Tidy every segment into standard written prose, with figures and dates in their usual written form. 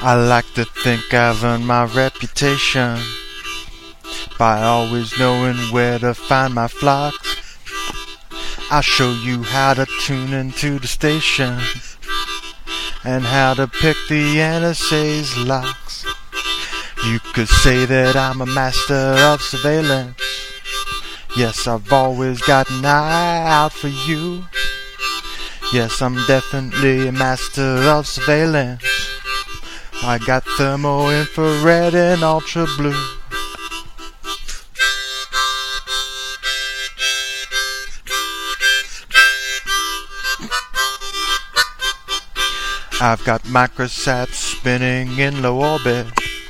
I like to think I've earned my reputation by always knowing where to find my flocks. I'll show you how to tune into the station and how to pick the NSA's locks. You could say that I'm a master of surveillance. Yes, I've always got an eye out for you. Yes, I'm definitely a master of surveillance. I got thermo, infrared, and ultra blue. I've got microsats spinning in low orbit,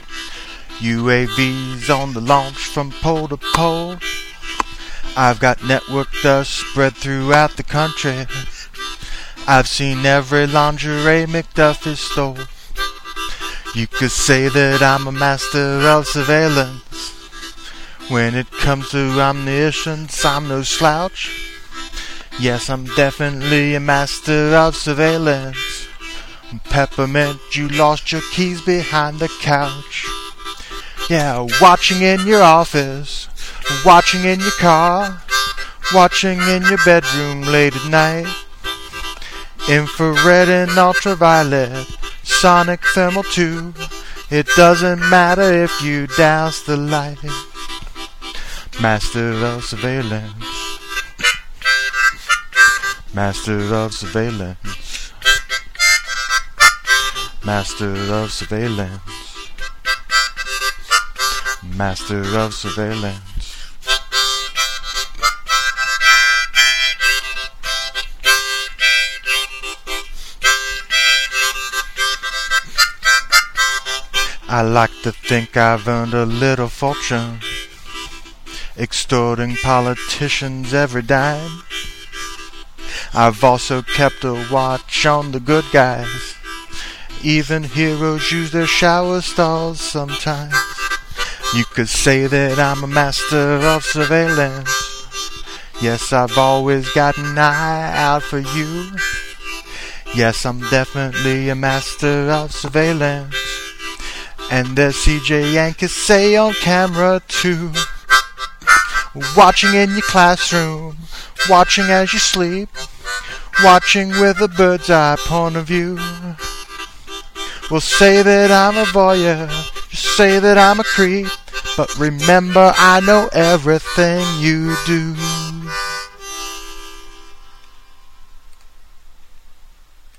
UAVs on the launch from pole to pole. I've got network dust spread throughout the country. I've seen every lingerie McDuffie stole. You could say that I'm a master of surveillance. When it comes to omniscience, I'm no slouch. Yes, I'm definitely a master of surveillance. Peppermint, you lost your keys behind the couch. Yeah, watching in your office, watching in your car, watching in your bedroom late at night. Infrared and ultraviolet, sonic thermal too. It doesn't matter if you douse the light. Master of surveillance. Master of surveillance. Master of surveillance. Master of surveillance. I like to think I've earned a little fortune, extorting politicians every dime. I've also kept a watch on the good guys. Even heroes use their shower stalls sometimes. You could say that I'm a master of surveillance. Yes, I've always got an eye out for you. Yes, I'm definitely a master of surveillance. And there's CJ Yankees say on camera too. Watching in your classroom, watching as you sleep, watching with a bird's eye point of view. We'll say that I'm a voyeur, you say that I'm a creep, but remember I know everything you do.